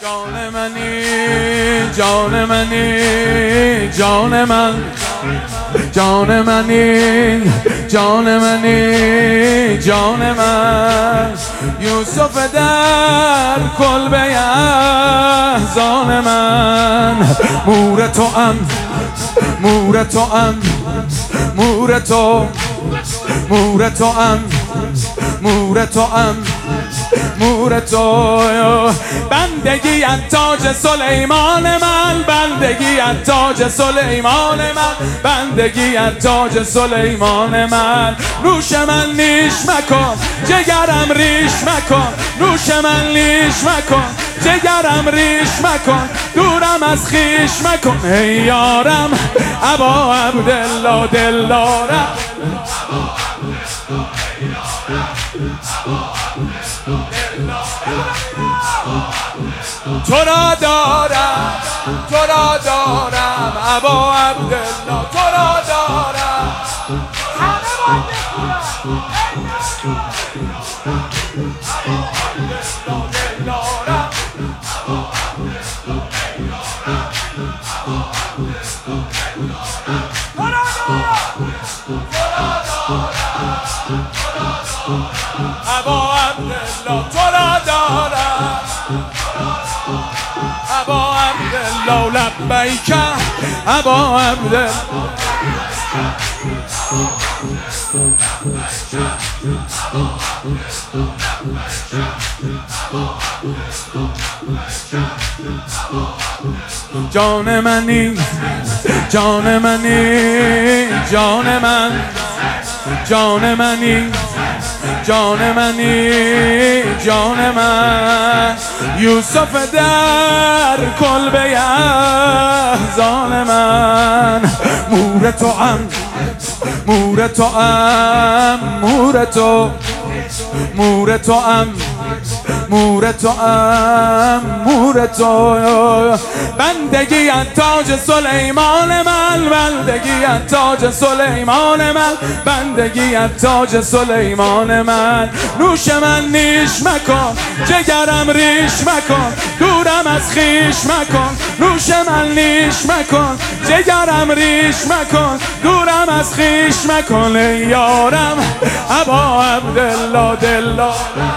جان منی جان منی جان من جان منی جان منی جان من یوسف در کلبه احزان من مور تو ام مور تو ام مور تو مور تو ام مور تو ام مور تو بندگی از تاج سلیمان من بندگی از تاج سلیمان من بندگی از تاج سلیمان من نوش من نیش مکن جگرم ریش مکن نوش من نیش مکن جگرم ریش مکن دورم از خیش مکن ای یارم ابا عبدالله دلدارم تو را دارم تو را دارم ابا عبدالله تو را دارم ابا عبدالله تو را دارم ابا عبدالله لبیک ابا عبدالله جان منی جان منی جان من جان منی جان منی جان من یوسف در کلبه احزان من مور تو ام مور تو ام مور تو مور تو ام مور تو ام مور تو بندگی از تاج سلیمان من بندگی از تاج سلیمان من بندگی از تاج سلیمان من نوش من نیش مکن جگرم ریش مکن دورم از خیش مکن نوش من نیش مکن جگرم ریش مکن دورم از خیش مکن ای یارم ابا عبدالله دلدارم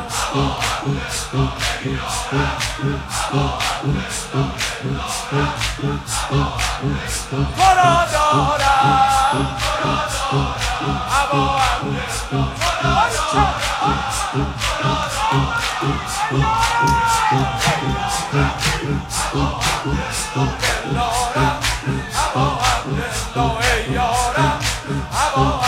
تو را دارم ابا عبدالله ای یارم ابا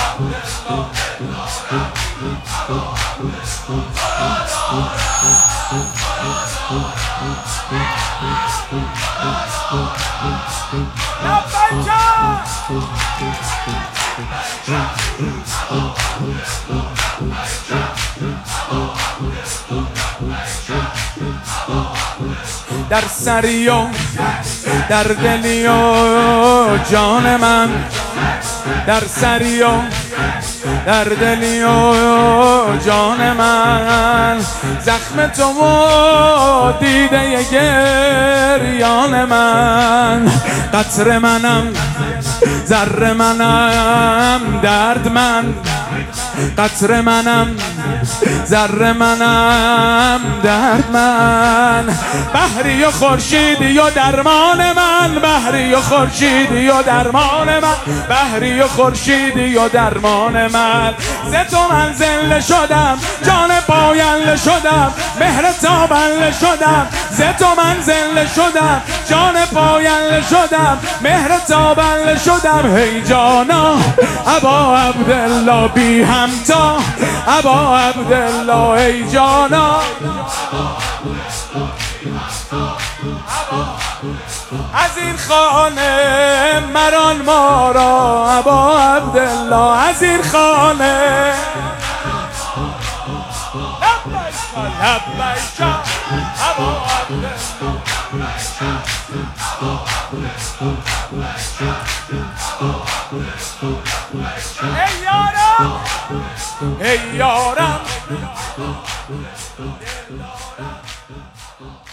در سری و در دلی و جان من در سری و در دلی و جان من زخم تو و دیده گریان من قطر منم ذره منم درد من قطر منم ذره منم درد من بحری و خورشیدی و درمان من بحری و خورشیدی و درمان من بحری و خورشیدی و درمان من ز تو من زنده شدم جان پاینده شدم مهر تابنده شدم ز تو من زنده شدم جان پاینده شدم مهر تابنده شدم هی جانا ابا عبدالله بی همتا ابا عبدالله ای جانا از این خانه مران ما را ابا عبدالله از این خانه لبیک ابا عبدالله ای یارم